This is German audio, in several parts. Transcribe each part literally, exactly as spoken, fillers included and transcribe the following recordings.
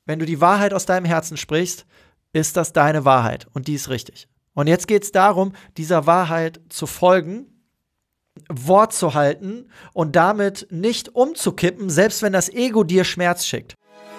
wenn du die Wahrheit aus deinem Herzen sprichst, ist das deine Wahrheit und die ist richtig. Und jetzt geht es darum, dieser Wahrheit zu folgen, Wort zu halten und damit nicht umzukippen, selbst wenn das Ego dir Schmerz schickt.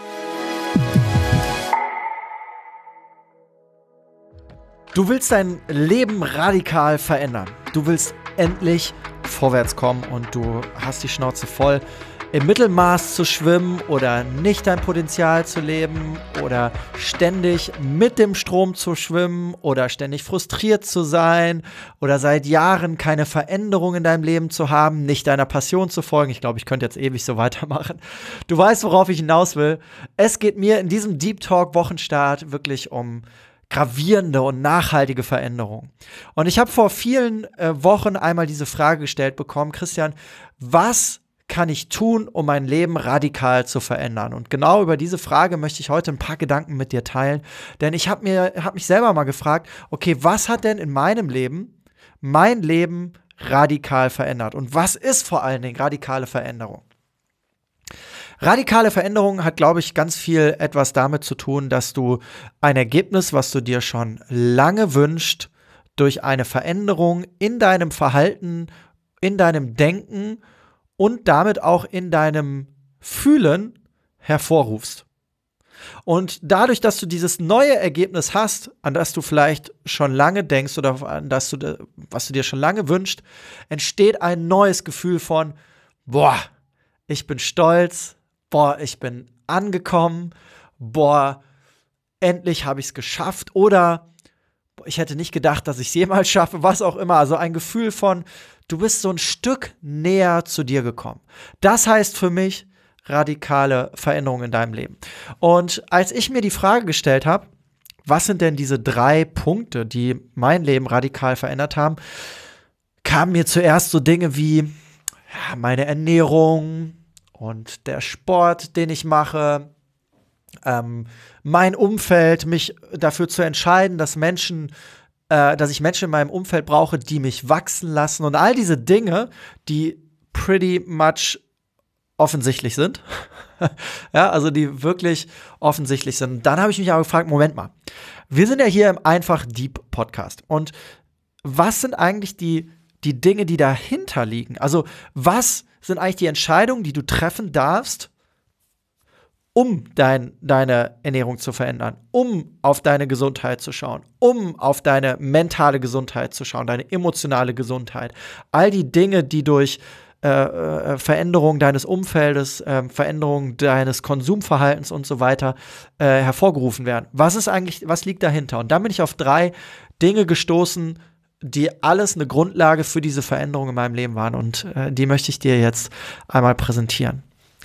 Du willst dein Leben radikal verändern. Du willst endlich vorwärts kommen und du hast die Schnauze voll, im Mittelmaß zu schwimmen oder nicht dein Potenzial zu leben oder ständig mit dem Strom zu schwimmen oder ständig frustriert zu sein oder seit Jahren keine Veränderung in deinem Leben zu haben, nicht deiner Passion zu folgen. Ich glaube, ich könnte jetzt ewig so weitermachen. Du weißt, worauf ich hinaus will. Es geht mir in diesem Deep Talk Wochenstart wirklich um gravierende und nachhaltige Veränderung. Und ich habe vor vielen äh, Wochen einmal diese Frage gestellt bekommen, Christian, was kann ich tun, um mein Leben radikal zu verändern? Und genau über diese Frage möchte ich heute ein paar Gedanken mit dir teilen, denn ich habe mir habe mich selber mal gefragt, okay, was hat denn in meinem Leben mein Leben radikal verändert? Und was ist vor allen Dingen radikale Veränderung? Radikale Veränderung hat, glaube ich, ganz viel etwas damit zu tun, dass du ein Ergebnis, was du dir schon lange wünschst, durch eine Veränderung in deinem Verhalten, in deinem Denken und damit auch in deinem Fühlen hervorrufst. Und dadurch, dass du dieses neue Ergebnis hast, an das du vielleicht schon lange denkst oder an das du, was du dir schon lange wünschst, entsteht ein neues Gefühl von, boah, ich bin stolz, boah, ich bin angekommen, boah, endlich habe ich es geschafft oder boah, ich hätte nicht gedacht, dass ich es jemals schaffe, was auch immer. Also ein Gefühl von, du bist so ein Stück näher zu dir gekommen. Das heißt für mich radikale Veränderungen in deinem Leben. Und als ich mir die Frage gestellt habe, was sind denn diese drei Punkte, die mein Leben radikal verändert haben, kamen mir zuerst so Dinge wie ja, meine Ernährung und der Sport, den ich mache, ähm, mein Umfeld, mich dafür zu entscheiden, dass Menschen äh, dass ich Menschen in meinem Umfeld brauche, die mich wachsen lassen und all diese Dinge, die pretty much offensichtlich sind. Ja, also die wirklich offensichtlich sind. Und dann habe ich mich aber gefragt, Moment mal, wir sind ja hier im Einfach Deep Podcast und was sind eigentlich die, die Dinge, die dahinter liegen? Also was sind eigentlich die Entscheidungen, die du treffen darfst, um dein, deine Ernährung zu verändern, um auf deine Gesundheit zu schauen, um auf deine mentale Gesundheit zu schauen, deine emotionale Gesundheit. All die Dinge, die durch äh, äh, Veränderung deines Umfeldes, äh, Veränderung deines Konsumverhaltens und so weiter äh, hervorgerufen werden. Was ist eigentlich, was liegt dahinter? Und dann bin ich auf drei Dinge gestoßen, die alles eine Grundlage für diese Veränderung in meinem Leben waren. Und äh, die möchte ich dir jetzt einmal präsentieren.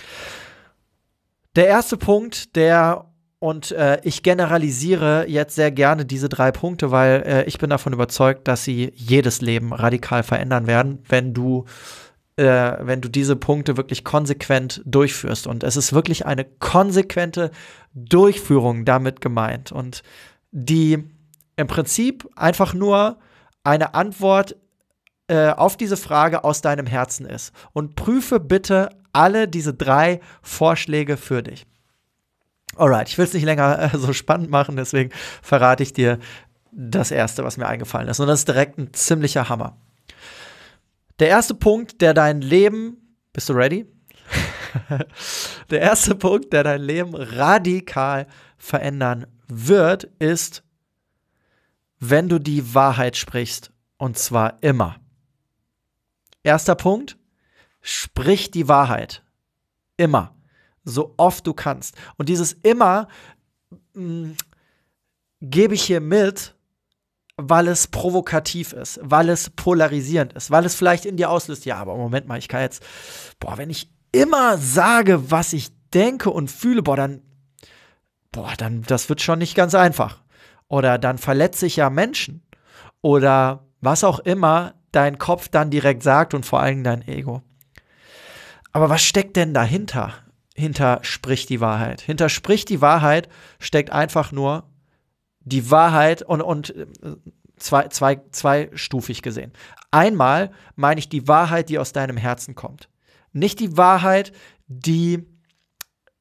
Der erste Punkt, der, und äh, ich generalisiere jetzt sehr gerne diese drei Punkte, weil äh, ich bin davon überzeugt, dass sie jedes Leben radikal verändern werden, wenn du, äh, wenn du diese Punkte wirklich konsequent durchführst. Und es ist wirklich eine konsequente Durchführung damit gemeint. Und die im Prinzip einfach nur eine Antwort äh, auf diese Frage aus deinem Herzen ist. Und prüfe bitte alle diese drei Vorschläge für dich. Alright, ich will es nicht länger äh, so spannend machen, deswegen verrate ich dir das Erste, was mir eingefallen ist. Und das ist direkt ein ziemlicher Hammer. Der erste Punkt, der dein Leben, bist du ready? Der erste Punkt, der dein Leben radikal verändern wird, ist, wenn du die Wahrheit sprichst. Und zwar immer. Erster Punkt, sprich die Wahrheit. Immer. So oft du kannst. Und dieses immer mh, gebe ich hier mit, weil es provokativ ist, weil es polarisierend ist, weil es vielleicht in dir auslöst, ja, aber Moment mal, ich kann jetzt, boah, wenn ich immer sage, was ich denke und fühle, boah, dann, boah, dann, das wird schon nicht ganz einfach. Oder dann verletze ich ja Menschen. Oder was auch immer dein Kopf dann direkt sagt und vor allem dein Ego. Aber was steckt denn dahinter? Hinter sprich die Wahrheit. Hinter sprich die Wahrheit steckt einfach nur die Wahrheit und, und zwei, zwei, zweistufig gesehen. Einmal meine ich die Wahrheit, die aus deinem Herzen kommt. Nicht die Wahrheit, die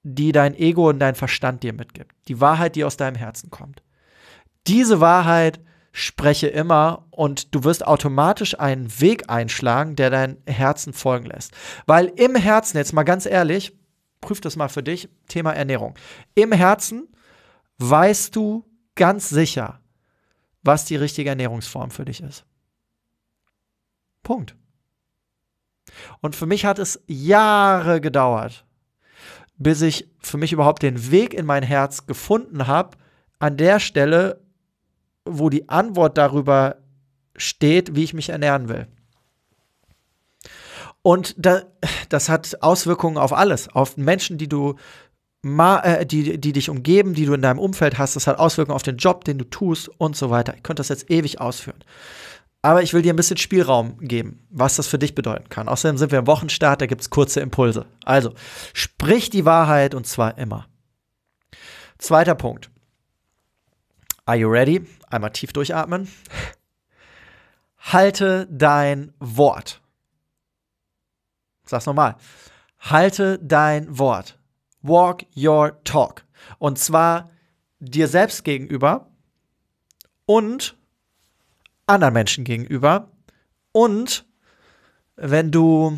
die dein Ego und dein Verstand dir mitgibt. Die Wahrheit, die aus deinem Herzen kommt. Diese Wahrheit spreche immer und du wirst automatisch einen Weg einschlagen, der dein Herzen folgen lässt. Weil im Herzen, jetzt mal ganz ehrlich, prüf das mal für dich, Thema Ernährung. Im Herzen weißt du ganz sicher, was die richtige Ernährungsform für dich ist. Punkt. Und für mich hat es Jahre gedauert, bis ich für mich überhaupt den Weg in mein Herz gefunden habe, an der Stelle, wo die Antwort darüber steht, wie ich mich ernähren will. Und da, das hat Auswirkungen auf alles, auf Menschen, die du ma, äh, die, die dich umgeben, die du in deinem Umfeld hast. Das hat Auswirkungen auf den Job, den du tust und so weiter. Ich könnte das jetzt ewig ausführen. Aber ich will dir ein bisschen Spielraum geben, was das für dich bedeuten kann. Außerdem sind wir im Wochenstart, da gibt es kurze Impulse. Also, sprich die Wahrheit und zwar immer. Zweiter Punkt. Are you ready? Einmal tief durchatmen. Halte dein Wort. Sag's nochmal. Halte dein Wort. Walk your talk. Und zwar dir selbst gegenüber und anderen Menschen gegenüber. Und wenn du,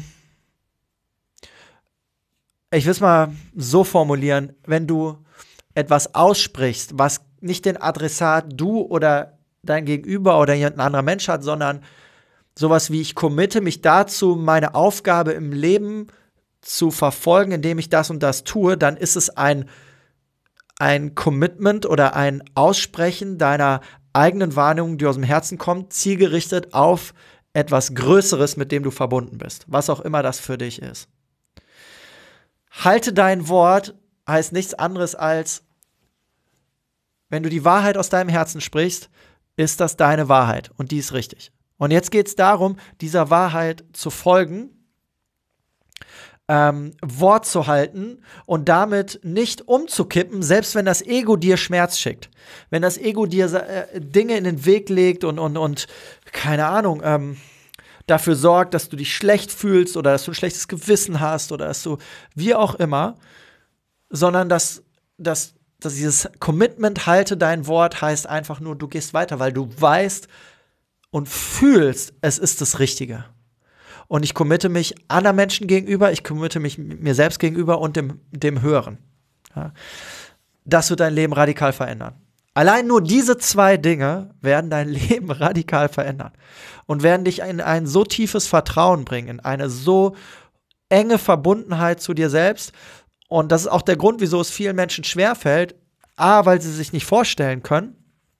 ich will es mal so formulieren, wenn du etwas aussprichst, was nicht den Adressat du oder dein Gegenüber oder ein anderer Mensch hat, sondern sowas wie ich committe mich dazu, meine Aufgabe im Leben zu verfolgen, indem ich das und das tue, dann ist es ein, ein Commitment oder ein Aussprechen deiner eigenen Wahrnehmung, die aus dem Herzen kommt, zielgerichtet auf etwas Größeres, mit dem du verbunden bist, was auch immer das für dich ist. Halte dein Wort heißt nichts anderes als, wenn du die Wahrheit aus deinem Herzen sprichst, ist das deine Wahrheit und die ist richtig. Und jetzt geht es darum, dieser Wahrheit zu folgen, ähm, Wort zu halten und damit nicht umzukippen, selbst wenn das Ego dir Schmerz schickt. Wenn das Ego dir äh, Dinge in den Weg legt und, und, und keine Ahnung, ähm, dafür sorgt, dass du dich schlecht fühlst oder dass du ein schlechtes Gewissen hast oder dass du, wie auch immer, sondern dass, dass, dass dieses Commitment, halte dein Wort, heißt einfach nur, du gehst weiter, weil du weißt und fühlst, es ist das Richtige. Und ich committe mich anderen Menschen gegenüber, ich committe mich mir selbst gegenüber und dem, dem Höheren. Ja. Das wird dein Leben radikal verändern. Allein nur diese zwei Dinge werden dein Leben radikal verändern und werden dich in ein so tiefes Vertrauen bringen, in eine so enge Verbundenheit zu dir selbst. Und das ist auch der Grund, wieso es vielen Menschen schwerfällt. A, weil sie sich nicht vorstellen können.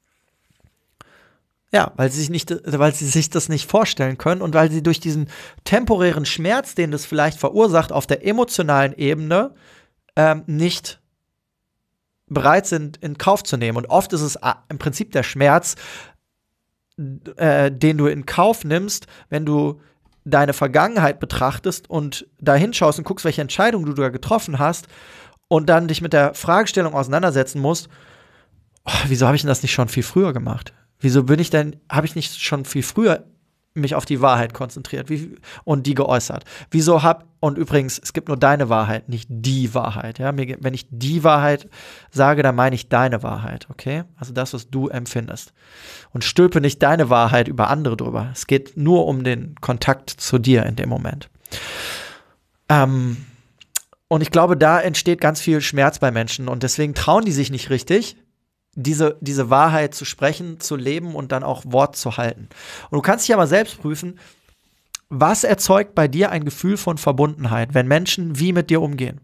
Ja, weil sie sich nicht, weil sie sich das nicht vorstellen können und weil sie durch diesen temporären Schmerz, den das vielleicht verursacht, auf der emotionalen Ebene ähm, nicht bereit sind, in Kauf zu nehmen. Und oft ist es im Prinzip der Schmerz, äh, den du in Kauf nimmst, wenn du deine Vergangenheit betrachtest und da hinschaust und guckst, welche Entscheidung du da getroffen hast und dann dich mit der Fragestellung auseinandersetzen musst, oh, wieso habe ich denn das nicht schon viel früher gemacht? Wieso bin ich denn, habe ich nicht schon viel früher mich auf die Wahrheit konzentriert wie, und die geäußert? Wieso hab, und übrigens, es gibt nur deine Wahrheit, nicht die Wahrheit, ja? Mir, wenn ich die Wahrheit sage, dann meine ich deine Wahrheit, okay? Also das, was du empfindest. Und stülpe nicht deine Wahrheit über andere drüber. Es geht nur um den Kontakt zu dir in dem Moment. Ähm, und ich glaube, da entsteht ganz viel Schmerz bei Menschen und deswegen trauen die sich nicht richtig, Diese, diese Wahrheit zu sprechen, zu leben und dann auch Wort zu halten. Und du kannst dich ja mal selbst prüfen, was erzeugt bei dir ein Gefühl von Verbundenheit, wenn Menschen wie mit dir umgehen?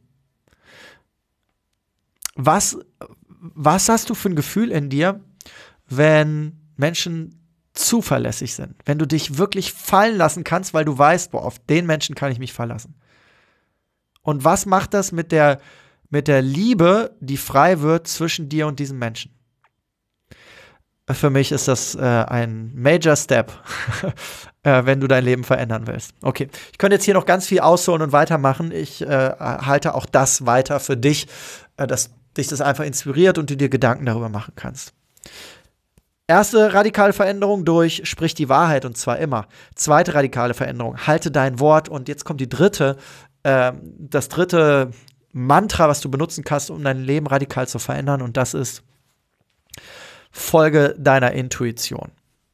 Was, was hast du für ein Gefühl in dir, wenn Menschen zuverlässig sind? Wenn du dich wirklich fallen lassen kannst, weil du weißt, boah, auf den Menschen kann ich mich verlassen. Und was macht das mit der, mit der Liebe, die frei wird zwischen dir und diesem Menschen? Für mich ist das äh, ein Major Step, äh, wenn du dein Leben verändern willst. Okay, ich könnte jetzt hier noch ganz viel ausholen und weitermachen. Ich äh, halte auch das weiter für dich, äh, dass dich das einfach inspiriert und du dir Gedanken darüber machen kannst. Erste radikale Veränderung durch, sprich die Wahrheit und zwar immer. Zweite radikale Veränderung, halte dein Wort und jetzt kommt die dritte, äh, das dritte Mantra, was du benutzen kannst, um dein Leben radikal zu verändern. Und das ist: Folge deiner Intuition.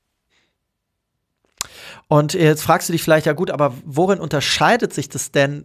Und jetzt fragst du dich vielleicht, ja gut, aber worin unterscheidet sich das denn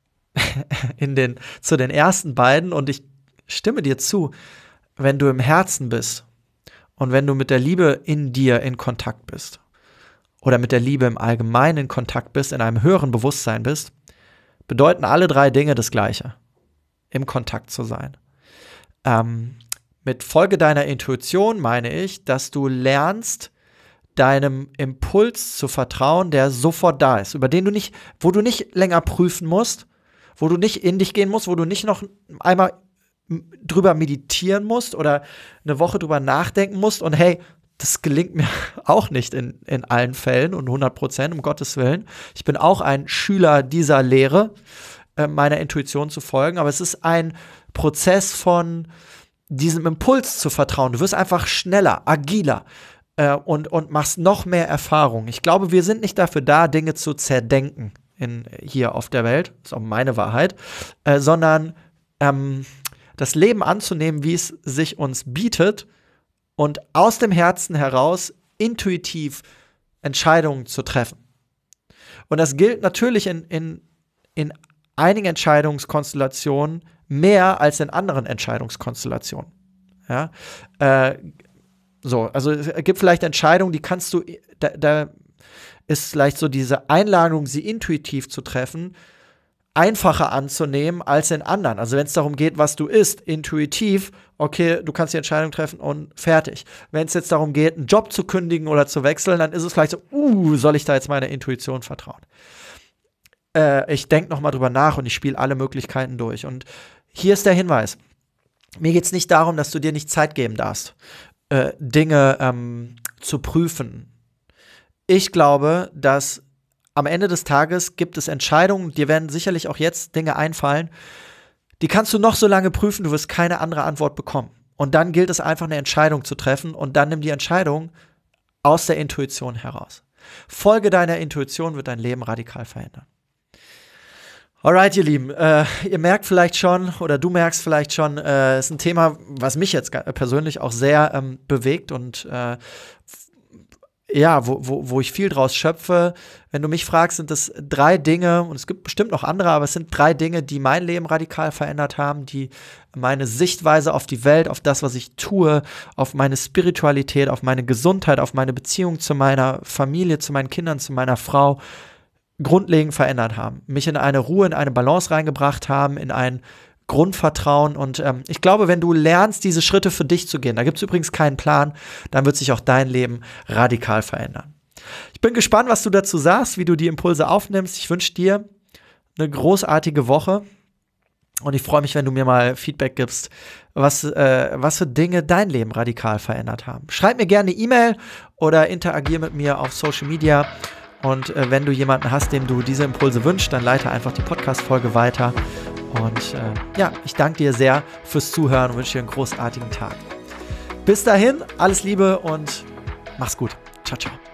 in den, zu den ersten beiden? Und ich stimme dir zu, wenn du im Herzen bist und wenn du mit der Liebe in dir in Kontakt bist oder mit der Liebe im Allgemeinen in Kontakt bist, in einem höheren Bewusstsein bist, bedeuten alle drei Dinge das Gleiche: im Kontakt zu sein. Ähm, mit Folge deiner Intuition meine ich, dass du lernst, deinem Impuls zu vertrauen, der sofort da ist, über den du nicht, wo du nicht länger prüfen musst, wo du nicht in dich gehen musst, wo du nicht noch einmal drüber meditieren musst oder eine Woche drüber nachdenken musst. Und hey, das gelingt mir auch nicht in, in allen Fällen und hundert Prozent, um Gottes Willen. Ich bin auch ein Schüler dieser Lehre, äh, meiner Intuition zu folgen, aber es ist ein Prozess von diesem Impuls zu vertrauen. Du wirst einfach schneller, agiler, Und, und machst noch mehr Erfahrung. Ich glaube, wir sind nicht dafür da, Dinge zu zerdenken in, hier auf der Welt, das ist auch meine Wahrheit, äh, sondern ähm, das Leben anzunehmen, wie es sich uns bietet und aus dem Herzen heraus intuitiv Entscheidungen zu treffen. Und das gilt natürlich in, in, in einigen Entscheidungskonstellationen mehr als in anderen Entscheidungskonstellationen. Ja, äh, So, also es gibt vielleicht Entscheidungen, die kannst du, da, da ist vielleicht so diese Einladung, sie intuitiv zu treffen, einfacher anzunehmen als in anderen. Also wenn es darum geht, was du isst, intuitiv, okay, du kannst die Entscheidung treffen und fertig. Wenn es jetzt darum geht, einen Job zu kündigen oder zu wechseln, dann ist es vielleicht so, uh, soll ich da jetzt meiner Intuition vertrauen? Äh, ich denke nochmal drüber nach und ich spiele alle Möglichkeiten durch. Und hier ist der Hinweis. Mir geht es nicht darum, dass du dir nicht Zeit geben darfst, Äh, Dinge ähm, zu prüfen. Ich glaube, dass am Ende des Tages gibt es Entscheidungen, dir werden sicherlich auch jetzt Dinge einfallen, die kannst du noch so lange prüfen, du wirst keine andere Antwort bekommen. Und dann gilt es einfach, eine Entscheidung zu treffen und dann nimm die Entscheidung aus der Intuition heraus. Folge deiner Intuition wird dein Leben radikal verändern. Alright, ihr Lieben, äh, ihr merkt vielleicht schon, oder du merkst vielleicht schon, äh, ist ein Thema, was mich jetzt persönlich auch sehr ähm, bewegt und äh, ja, wo, wo, wo ich viel draus schöpfe. Wenn du mich fragst, sind das drei Dinge, und es gibt bestimmt noch andere, aber es sind drei Dinge, die mein Leben radikal verändert haben, die meine Sichtweise auf die Welt, auf das, was ich tue, auf meine Spiritualität, auf meine Gesundheit, auf meine Beziehung zu meiner Familie, zu meinen Kindern, zu meiner Frau grundlegend verändert haben, mich in eine Ruhe, in eine Balance reingebracht haben, in ein Grundvertrauen. Und ähm, ich glaube, wenn du lernst, diese Schritte für dich zu gehen, da gibt es übrigens keinen Plan, dann wird sich auch dein Leben radikal verändern. Ich bin gespannt, was du dazu sagst, wie du die Impulse aufnimmst. Ich wünsche dir eine großartige Woche und ich freue mich, wenn du mir mal Feedback gibst, was, äh, was für Dinge dein Leben radikal verändert haben. Schreib mir gerne eine E-Mail oder interagier mit mir auf Social Media. Und äh, wenn du jemanden hast, dem du diese Impulse wünschst, dann leite einfach die Podcast-Folge weiter. Und äh, ja, ich danke dir sehr fürs Zuhören und wünsche dir einen großartigen Tag. Bis dahin, alles Liebe und mach's gut. Ciao, ciao.